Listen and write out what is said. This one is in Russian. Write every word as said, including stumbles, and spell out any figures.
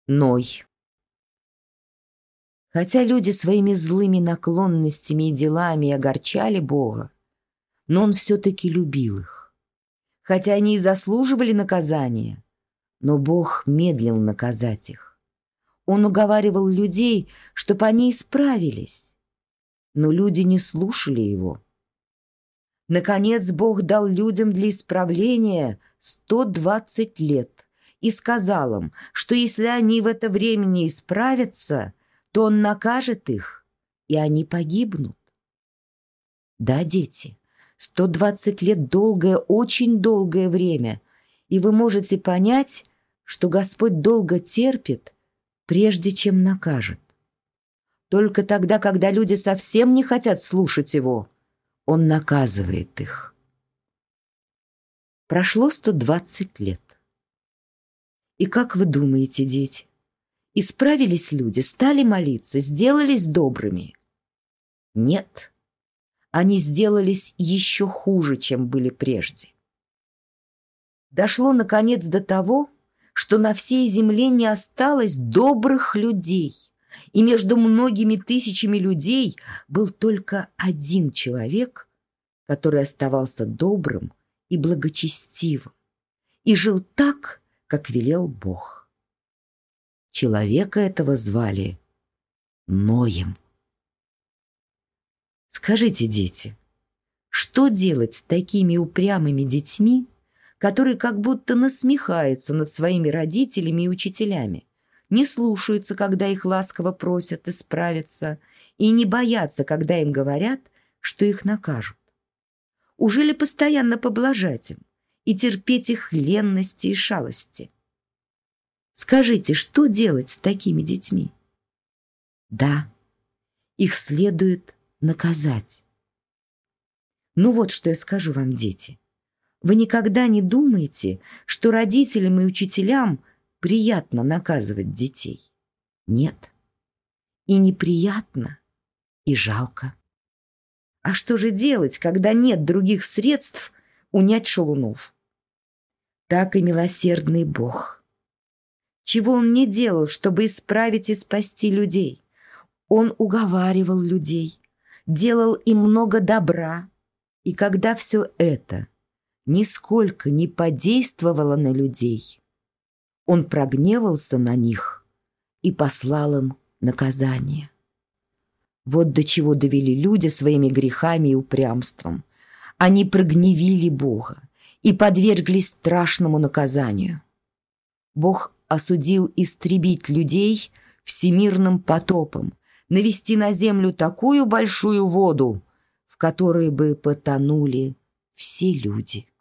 Ной. Хотя люди своими злыми наклонностями и делами огорчали Бога, но Он все-таки любил их. Хотя они и заслуживали наказания, но Бог медлил наказать их. Он уговаривал людей, чтобы они исправились, но люди не слушали Его. Наконец Бог дал людям для исправления сто двадцать лет и сказал им, что если они в это время не исправятся, то Он накажет их, и они погибнут. Да, дети, сто двадцать лет – долгое, очень долгое время, и вы можете понять, что Господь долго терпит, прежде чем накажет. Только тогда, когда люди совсем не хотят слушать Его, Он наказывает их. Прошло сто двадцать лет. И как вы думаете, дети, исправились люди, стали молиться, сделались добрыми? Нет, они сделались еще хуже, чем были прежде. Дошло, наконец, до того, что на всей земле не осталось добрых людей, и между многими тысячами людей был только один человек, который оставался добрым и благочестивым, и жил так, как велел Бог. Человека этого звали Ноем. Скажите, дети, что делать с такими упрямыми детьми, которые как будто насмехаются над своими родителями и учителями, не слушаются, когда их ласково просят исправиться, и не боятся, когда им говорят, что их накажут? Ужели постоянно поблажать им и терпеть их ленности и шалости? Скажите, что делать с такими детьми? Да, их следует наказать. Ну вот что я скажу вам, дети. Вы никогда не думаете, что родителям и учителям приятно наказывать детей? Нет. И неприятно, и жалко. А что же делать, когда нет других средств унять шалунов? Так и милосердный Бог. Чего Он не делал, чтобы исправить и спасти людей? Он уговаривал людей, делал им много добра. И когда все это нисколько не подействовало на людей, Он прогневался на них и послал им наказание. Вот до чего довели люди своими грехами и упрямством. Они прогневили Бога и подверглись страшному наказанию. Бог осудил истребить людей всемирным потопом, навести на землю такую большую воду, в которой бы потонули все люди.